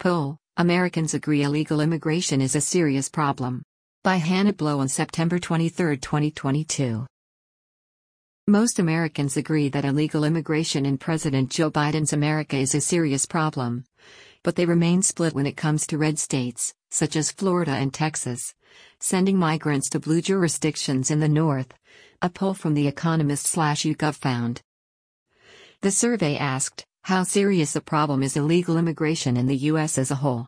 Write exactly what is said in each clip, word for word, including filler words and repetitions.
Poll: Americans agree illegal immigration is a serious problem. By Hannah Blow on September twenty-third, twenty twenty-two. Most Americans agree that illegal immigration in President Joe Biden's America is a serious problem. But they remain split when it comes to red states, such as Florida and Texas, sending migrants to blue jurisdictions in the north, a poll from The Economist slash YouGov found. The survey asked, how serious a problem is illegal immigration in the U S as a whole?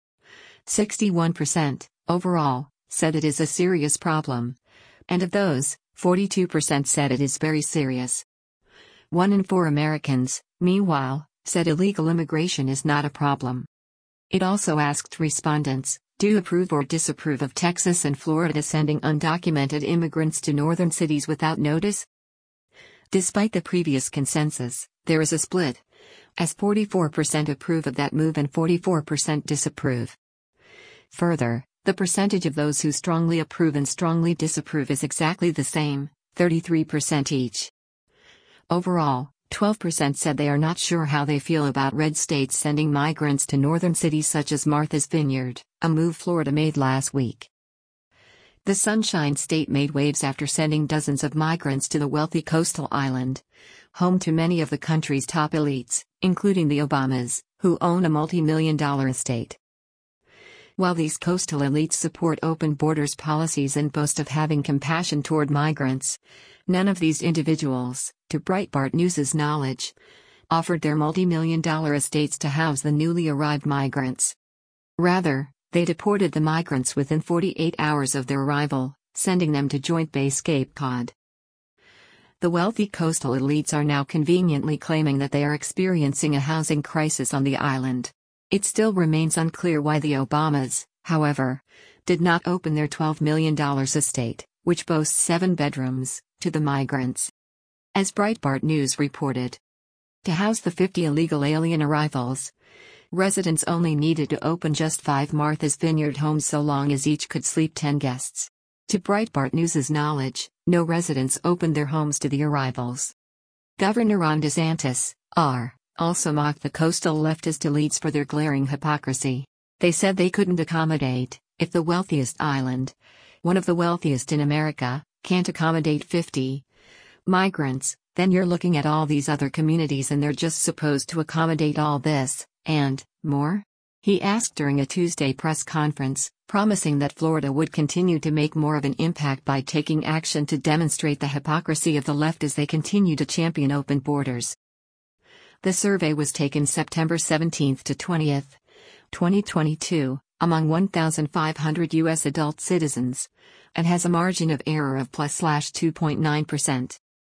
sixty-one percent, overall, said it is a serious problem. And of those, forty-two percent said it is very serious. One in four Americans, meanwhile, said illegal immigration is not a problem. It also asked respondents, do you approve or disapprove of Texas and Florida sending undocumented immigrants to northern cities without notice? Despite the previous consensus, there is a split, as forty-four percent approve of that move and forty-four percent disapprove. Further, the percentage of those who strongly approve and strongly disapprove is exactly the same, thirty-three percent each. Overall, twelve percent said they are not sure how they feel about red states sending migrants to northern cities such as Martha's Vineyard, a move Florida made last week. The Sunshine State made waves after sending dozens of migrants to the wealthy coastal island, home to many of the country's top elites, including the Obamas, who own a multi-million dollar estate. While these coastal elites support open borders policies and boast of having compassion toward migrants, none of these individuals, to Breitbart News's knowledge, offered their multi-million dollar estates to house the newly arrived migrants. Rather, they deported the migrants within forty-eight hours of their arrival, sending them to Joint Base Cape Cod. The wealthy coastal elites are now conveniently claiming that they are experiencing a housing crisis on the island. It still remains unclear why the Obamas, however, did not open their twelve million dollar estate, which boasts seven bedrooms, to the migrants. As Breitbart News reported, to house the fifty illegal alien arrivals, residents only needed to open just five Martha's Vineyard homes so long as each could sleep ten guests. To Breitbart News's knowledge, no residents opened their homes to the arrivals. Governor Ron DeSantis, R., also mocked the coastal leftist elites for their glaring hypocrisy. They said they couldn't accommodate, if the wealthiest island, one of the wealthiest in America, can't accommodate fifty migrants, then you're looking at all these other communities and they're just supposed to accommodate all this, and more? He asked during a Tuesday press conference, promising that Florida would continue to make more of an impact by taking action to demonstrate the hypocrisy of the left as they continue to champion open borders. The survey was taken September seventeenth to twentieth, twenty twenty-two, among one thousand five hundred U S adult citizens, and has a margin of error of plus slash two point nine percent.